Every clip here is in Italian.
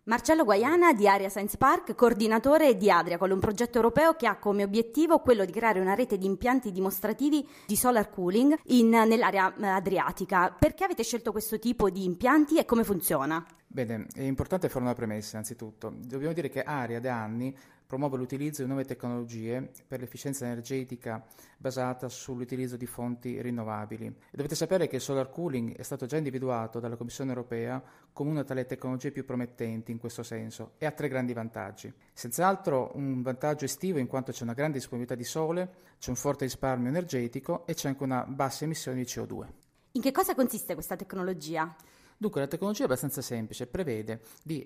Marcello Guaiana di Area Science Park, coordinatore di Adriacol, un progetto europeo che ha come obiettivo quello di creare una rete di impianti dimostrativi di solar cooling nell'area adriatica. Perché avete scelto questo tipo di impianti e come funziona? Bene, è importante fare una premessa innanzitutto. Dobbiamo dire che Aria da anni promuove l'utilizzo di nuove tecnologie per l'efficienza energetica basata sull'utilizzo di fonti rinnovabili. E dovete sapere che il solar cooling è stato già individuato dalla Commissione europea come una tra le tecnologie più promettenti in questo senso e ha 3 grandi vantaggi. Senz'altro un vantaggio estivo in quanto c'è una grande disponibilità di sole, c'è un forte risparmio energetico e c'è anche una bassa emissione di CO2. In che cosa consiste questa tecnologia? Dunque la tecnologia è abbastanza semplice, prevede di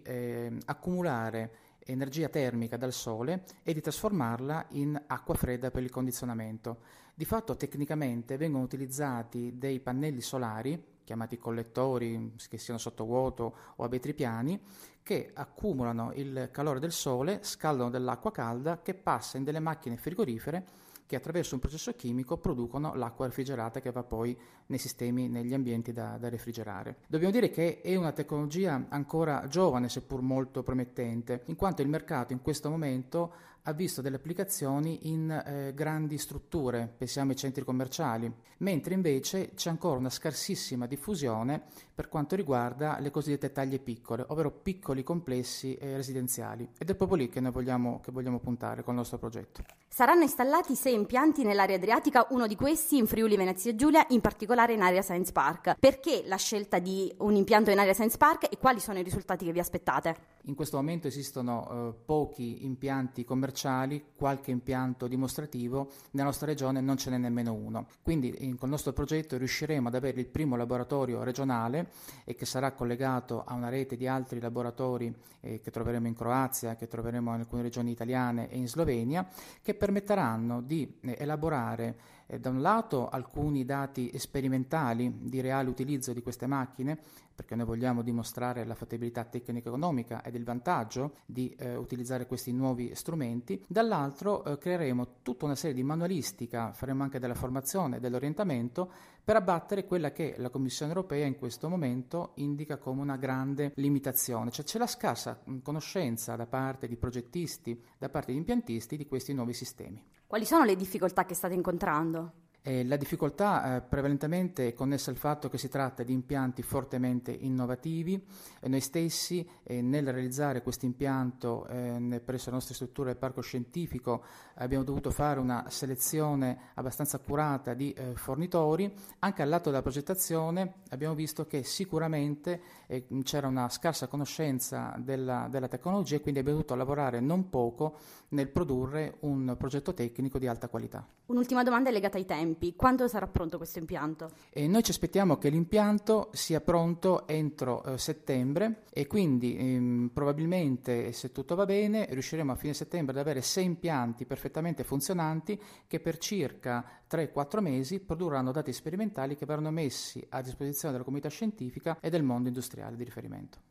accumulare energia termica dal sole e di trasformarla in acqua fredda per il condizionamento. Di fatto tecnicamente vengono utilizzati dei pannelli solari, chiamati collettori, che siano sottovuoto o a vetri piani, che accumulano il calore del sole, scaldano dell'acqua calda che passa in delle macchine frigorifere che attraverso un processo chimico producono l'acqua refrigerata che va poi nei sistemi, negli ambienti da refrigerare. Dobbiamo dire che è una tecnologia ancora giovane, seppur molto promettente, in quanto il mercato in questo momento ha visto delle applicazioni in grandi strutture, pensiamo ai centri commerciali, mentre invece c'è ancora una scarsissima diffusione per quanto riguarda le cosiddette taglie piccole, ovvero piccoli complessi residenziali. Ed è proprio lì che noi vogliamo puntare con il nostro progetto. Saranno installati 6 impianti nell'area adriatica, uno di questi in Friuli Venezia Giulia, in particolare in Area Science Park. Perché la scelta di un impianto in Area Science Park e quali sono i risultati che vi aspettate? In questo momento esistono pochi impianti commerciali, qualche impianto dimostrativo, nella nostra regione non ce n'è nemmeno uno. Quindi con il nostro progetto riusciremo ad avere il primo laboratorio regionale e che sarà collegato a una rete di altri laboratori che troveremo in Croazia, che troveremo in alcune regioni italiane e in Slovenia, che permetteranno di elaborare da un lato alcuni dati sperimentali di reale utilizzo di queste macchine, perché noi vogliamo dimostrare la fattibilità tecnico-economica ed il vantaggio di utilizzare questi nuovi strumenti, dall'altro creeremo tutta una serie di manualistica, faremo anche della formazione e dell'orientamento per abbattere quella che la Commissione europea in questo momento indica come una grande limitazione, cioè c'è la scarsa conoscenza da parte di progettisti, da parte di impiantisti di questi nuovi sistemi. Quali sono le difficoltà che state incontrando? La difficoltà prevalentemente è connessa al fatto che si tratta di impianti fortemente innovativi. Noi stessi nel realizzare questo impianto presso le nostre strutture del parco scientifico abbiamo dovuto fare una selezione abbastanza accurata di fornitori. Anche al lato della progettazione abbiamo visto che sicuramente c'era una scarsa conoscenza della tecnologia e quindi abbiamo dovuto lavorare non poco nel produrre un progetto tecnico di alta qualità. Un'ultima domanda è legata ai tempi. Quando sarà pronto questo impianto? Noi ci aspettiamo che l'impianto sia pronto entro settembre e quindi probabilmente, se tutto va bene, riusciremo a fine settembre ad avere 6 impianti perfettamente funzionanti che per circa 3-4 mesi produrranno dati sperimentali che verranno messi a disposizione della comunità scientifica e del mondo industriale di riferimento.